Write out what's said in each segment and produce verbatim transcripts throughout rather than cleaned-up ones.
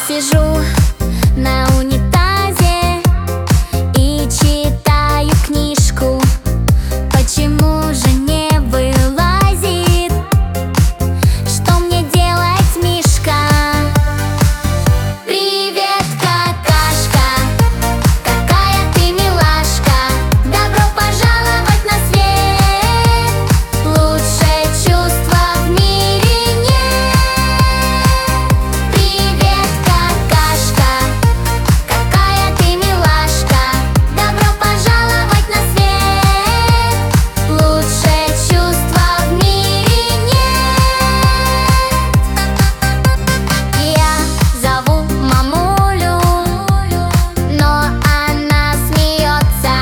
сижу на унитазе и читаю книжку. Почему же не вылазит? Что мне делать, Мишка? Привет, какашка, какая ты милашка. Добро пожаловать на свет. Лучшее чувство в мире нет. Привет, какашка, какая ты милашка. Добро пожаловать на свет. Лучшее чувство в мире нет. Я зову мамулю, но она смеется.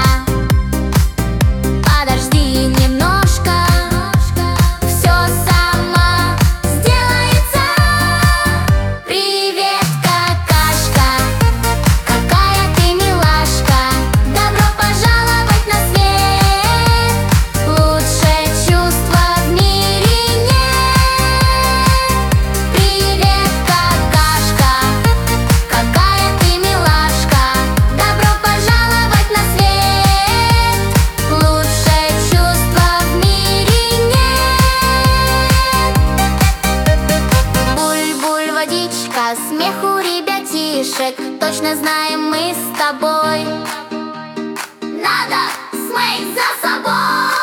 Подожди немножко, все сама сделается. Привет, какашка, какая ты милашка. Добро пожаловать на свет. Лучшее чувство в мире нет. Привет, какашка, какая ты милашка. Добро пожаловать на свет. Лучшее чувство в мире нет. Буль-буль, водичка, смеху ребятишек. Точно знаем мы с тобой, надо смыть за собой.